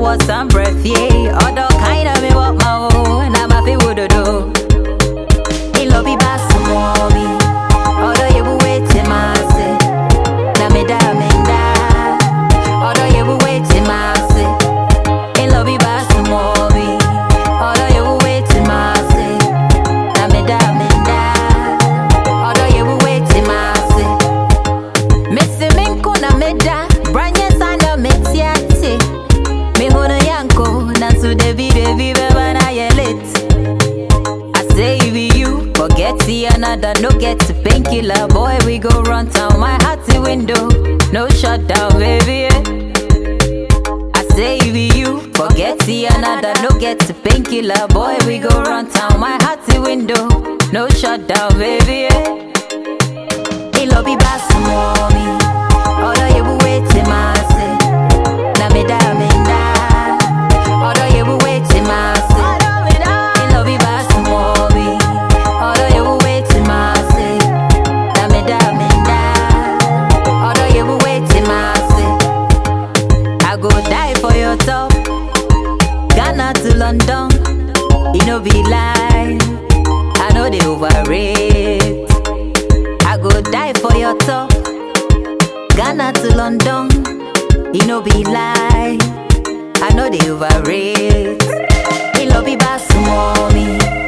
was some breath, yeah. Other kind of me walk my own, and I'm a fi would do. In lobby bass mommy, other you waiting my say. Na me da me da, other you waiting my say. In lobby bass mommy, other you waiting my say. Na me da me da, other you waiting my say. Missy minko na me da, branye sana me tiati. Me hono yanko, nansu devi beba na yelit. I say if you forget the another, no get to painkiller. Boy, we go run town, my hearty window, no shutdown, baby. I say if you forget the another, no get to painkiller. Boy, we go run town, my hearty window, no shutdown, baby. It lobby bass mommy, although you waiting my say. Na me da me da, although you waiting my say. It lobby bass mommy, although you waiting my say. Na me da me da, although you waiting my say. I go die for your top, Ghana to London, it no be lie. I know they overrate. I go die for your top, Ghana to London, it no be lie. I know they overrate. It lobby bass mommy.